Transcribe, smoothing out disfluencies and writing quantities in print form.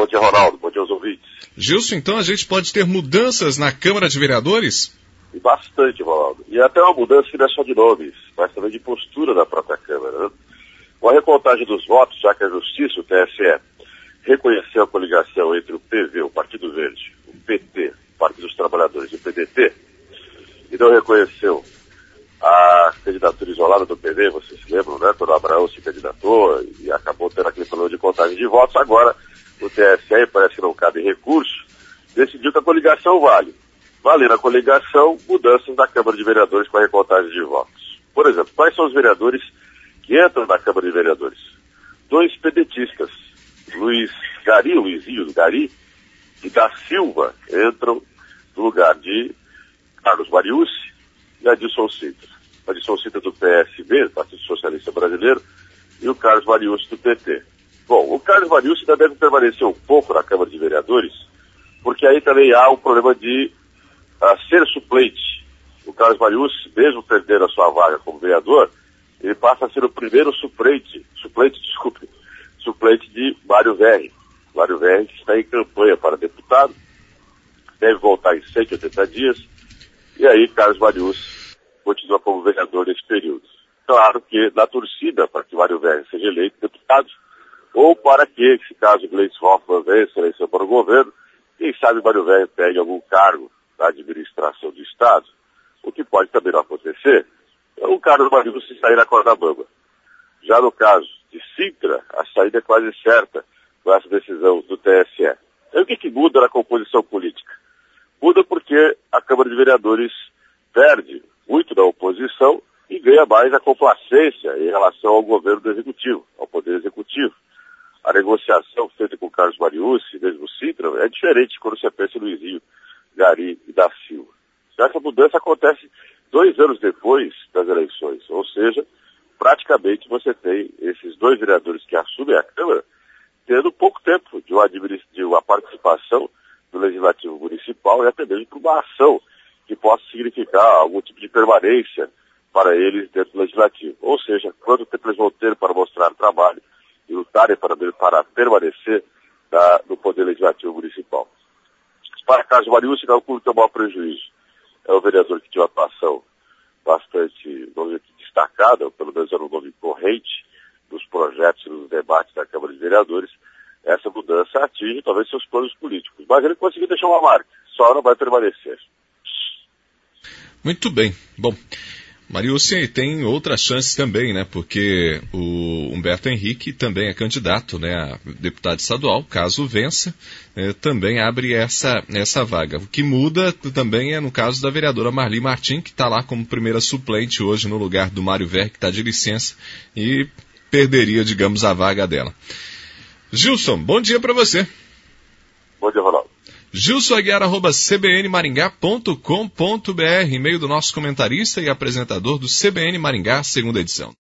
Bom dia, Ronaldo. Bom dia aos ouvintes. Gilson, então a gente pode ter mudanças na Câmara de Vereadores? E bastante, Ronaldo. E até uma mudança que não é só de nomes, mas também de postura da própria Câmara, né? Com a recontagem dos votos, já que a Justiça, o TSE, reconheceu a coligação entre o PV, o Partido Verde, o PT, o Partido dos Trabalhadores e o PDT, e não reconheceu a candidatura isolada do PV, vocês se lembram, né? Quando o Abraão se candidatou e acabou tendo aquele problema de contagem de votos, agora o TSE, parece que não cabe recurso, decidiu que a coligação vale. Valendo a coligação, mudanças na Câmara de Vereadores com a recontagem de votos. Por exemplo, quais são os vereadores que entram na Câmara de Vereadores? 2 pedetistas, Luizinho Gari e da Silva, entram no lugar de Carlos Mariucci e Adilson Sintra. Adilson Sintra do PSB, Partido Socialista Brasileiro, e o Carlos Mariucci do PT. Bom, o Carlos Mariucci ainda deve permanecer um pouco na Câmara de Vereadores, porque aí também há um problema de ser suplente. O Carlos Mariucci, mesmo perdendo a sua vaga como vereador, ele passa a ser o primeiro suplente de Mário Verri. Mário Verri, que está em campanha para deputado, deve voltar em 180 dias, e aí Carlos Mariucci continua como vereador nesse período. Claro que na torcida para que Mário Verri seja eleito deputado, ou para que, se caso Gleice Hoffmann vença a eleição para o governo, quem sabe Mário Verri pegue algum cargo na administração do Estado, o que pode também não acontecer, o Carlos Mariucci sair na corda bamba. Já no caso de Sintra, a saída é quase certa com essa decisão do TSE. Então, o que muda na composição política? Muda porque a Câmara de Vereadores perde muito da oposição e ganha mais a complacência em relação ao governo do Executivo, ao Poder Executivo. A negociação feita com o Carlos Mariucci, mesmo Sintra, é diferente quando você pensa em Luizinho Gari e da Silva. Essa mudança acontece 2 anos depois das eleições, ou seja, praticamente você tem esses 2 vereadores que assumem a Câmara tendo pouco tempo de uma participação no Legislativo Municipal e até mesmo para uma ação que possa significar algum tipo de permanência para eles dentro do Legislativo. Ou seja, quanto tempo eles vão ter para mostrar trabalho e lutarem para permanecer no Poder Legislativo Municipal. Para Carlos Mariucci, calculo que é o maior prejuízo. É um vereador que tinha uma atuação bastante destacada, ou pelo menos era um nome corrente nos projetos e nos debates da Câmara de Vereadores. Essa mudança atinge talvez seus planos políticos, mas ele conseguiu deixar uma marca, só não vai permanecer. Muito bem. Bom, Mariucci tem outras chances também, né? Porque o Humberto Henrique também é candidato, né, a deputado estadual, caso vença, também abre essa vaga. O que muda também é no caso da vereadora Marli Martim, que está lá como primeira suplente hoje no lugar do Mário Verri, que está de licença, e perderia, digamos, a vaga dela. Gilson, bom dia para você. Bom dia, Ronaldo. gilson@cbnmaringá.com.br, e-mail do nosso comentarista e apresentador do CBN Maringá, segunda edição.